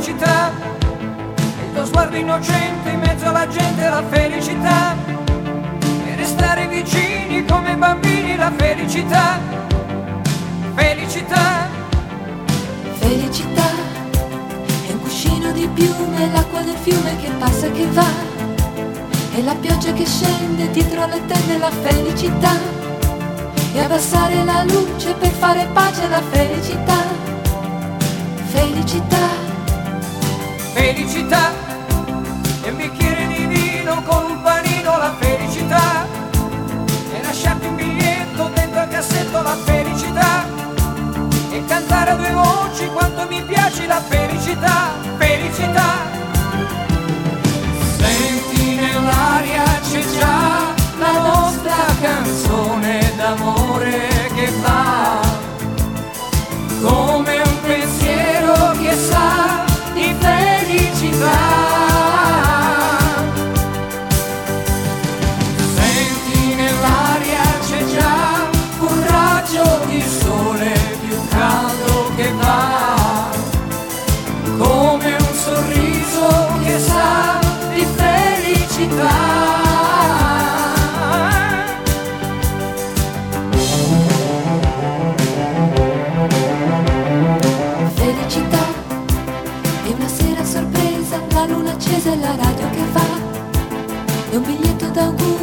felicità, il tuo sguardo innocente in mezzo alla gente, la felicità, e restare vicini come bambini, la felicità, felicità. Felicità è un cuscino di piume, l'acqua del fiume che passa e che va, e la pioggia che scende dietro le tende, la felicità, e abbassare la luce per fare pace, la felicità, felicità. Felicità è un bicchiere di vino con un panino, la felicità, e lasciarti un biglietto dentro al cassetto, la felicità, e cantare a due voci quanto mi piace, la felicità, felicità. Senti nell'aria c'è già la nostra canzone d'amore che va come un pensiero che sa di felicità. Senti nell'aria c'è già un raggio di sole più caldo che va come un sorriso che sa di felicità. Felicità è una sera a sorpresa, la luna accesa e la radio che va, è un biglietto d'augurio